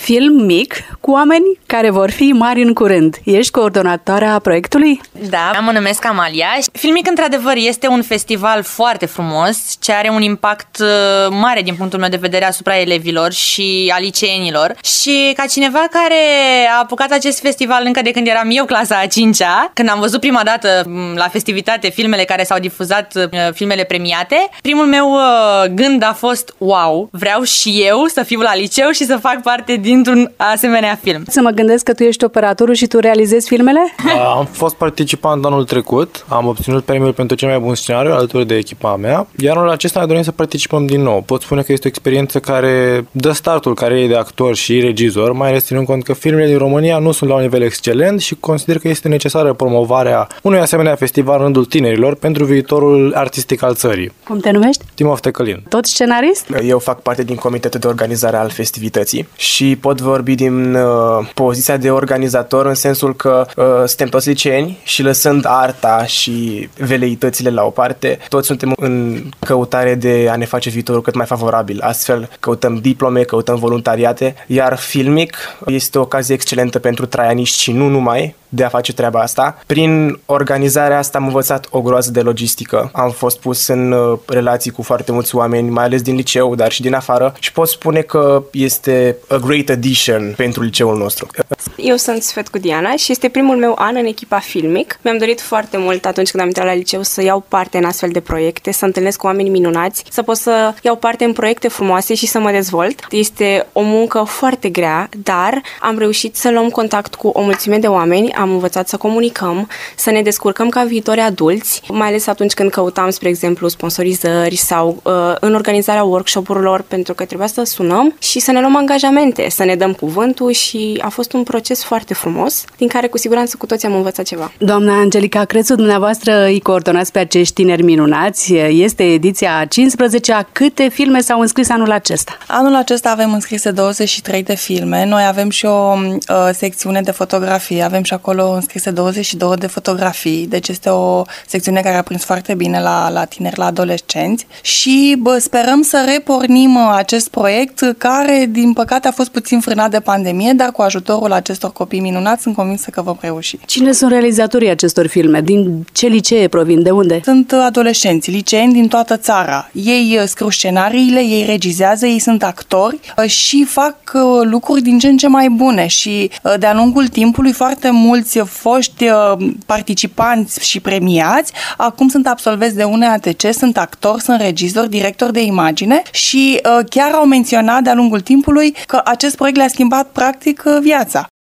film mic cu oameni care vor fi mari în curând. Ești coordonatoarea proiectului? Da, mă numesc Amalia. Filmic, într-adevăr, este un festival foarte frumos, ce are un impact mare din punctul meu de vedere asupra elevilor și a liceenilor. Și ca cineva care a apucat acest festival încă de când eram eu clasa a 5-a, când am văzut prima dată la festivitate filmele care s-au difuzat, filmele premiate, primul meu gând a fost: wow, vreau și eu să fiu la liceu și să fac parte dintr-un asemenea film. Să mă gândesc că tu ești operatorul și tu realizezi filmele? Am fost participant anul trecut, am obținut premiul pentru cel mai bun scenariu alături de echipa mea, iar anul acesta ne dorim să participăm din nou. Pot spune că este o experiență care dă startul carierei de actor și regizor, mai ales ținând cont că filmele din România nu sunt la un nivel excelent și consider că este necesară promovarea unui asemenea festival în rândul tinerilor pentru viitorul artistic al țării. Cum te numești? Timofte Călin. Tot scenarist? Eu fac parte din comitetul de organizare al festivității și pot vorbi din poziția de organizator în sensul că suntem toți liceeni și lăsând arta și veleitățile la o parte, toți suntem în căutare de a ne face viitorul cât mai favorabil. Astfel căutăm diplome, căutăm voluntariate, iar Filmic este o ocazie excelentă pentru traianiști și nu numai de a face treaba asta. Prin organizarea asta am învățat o groază de logistică. Am fost pus în relații cu foarte mulți oameni, mai ales din liceu, dar și din afară, și pot spune că este a great addition pentru liceul nostru. Eu sunt Sfetcu Diana și este primul meu an în echipa Filmic. Mi-am dorit foarte mult atunci când am intrat la liceu să iau parte în astfel de proiecte, să întâlnesc cu oameni minunați, să pot să iau parte în proiecte frumoase și să mă dezvolt. Este o muncă foarte grea, dar am reușit să luăm contact cu o mulțime de oameni, am învățat să comunicăm, să ne descurcăm ca viitori adulți, mai ales atunci când căutam, spre exemplu, sponsorizări sau în organizarea workshop-urilor, pentru că trebuia să sunăm și să ne luăm angajamente, să ne dăm cuvântul și a fost un proces foarte frumos, din care cu siguranță cu toți am învățat ceva. Doamna Angelica Crețu, dumneavoastră îi coordonați pe acești tineri minunați. Este ediția 15-a. Câte filme s-au înscris anul acesta? Anul acesta avem înscrise 23 de filme. Noi avem și o secțiune de fotografie. Avem și acolo înscrise 22 de fotografii. Deci este o secțiune care a prins foarte bine la tineri, la adolescenți. Și sperăm să repornim acest proiect care, din păcate, a fost puțin frânat de pandemie, dar cu ajutorul acestor copii minunați sunt convinsă că vom reuși. Cine sunt realizatorii acestor filme? Din ce licee provin? De unde? Sunt adolescenți, liceeni din toată țara. Ei scriu scenariile, ei regizează, ei sunt actori și fac lucruri din ce în ce mai bune și de-a lungul timpului foarte mulți foști participanți și premiați acum sunt absolvenți de UNEATC, sunt actori, sunt regizori, directori de imagine și chiar au menționat de-a lungul timpului că acest proiect le-a schimbat practic viața.